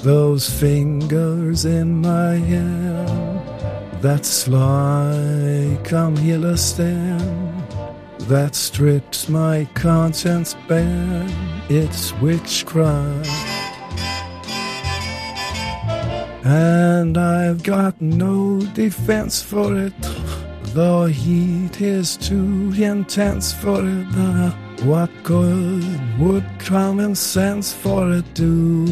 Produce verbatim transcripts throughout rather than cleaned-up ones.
those fingers in my hand, that's like I'm healer stand, that strips my conscience bare. It's witchcraft, and I've got no defense for it. The heat is too intense for it. Uh, what good would common sense for it do?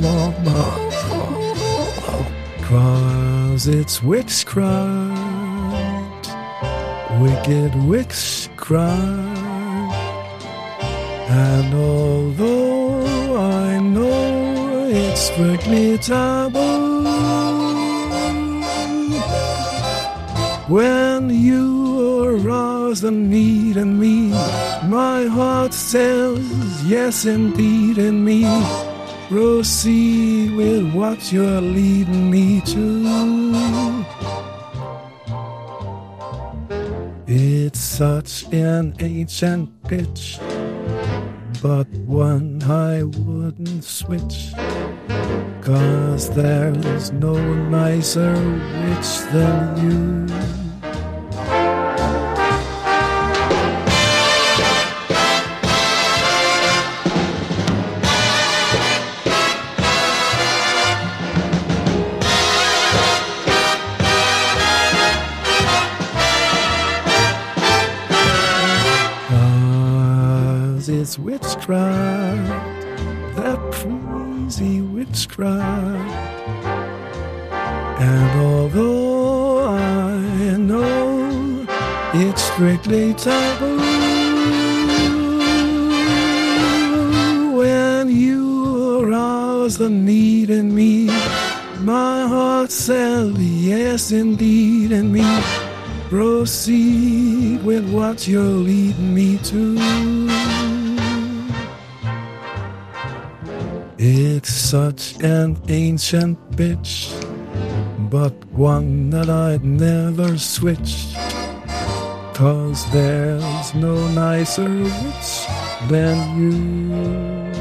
Cause it's witchcraft, wicked witchcraft. And although I know it's strictly taboo, when you arouse the need in me, my heart says yes indeed in me. Proceed with what you're leading me to. It's such an ancient pitch, but one I wouldn't switch, 'cause there's no nicer witch than you. It's witchcraft, that crazy witchcraft. And although I know it's strictly taboo, when you arouse the need in me, my heart says yes indeed in me. Proceed with what you're leading me to. It's such an ancient bitch, but one that I'd never switch, 'cause there's no nicer witch than you.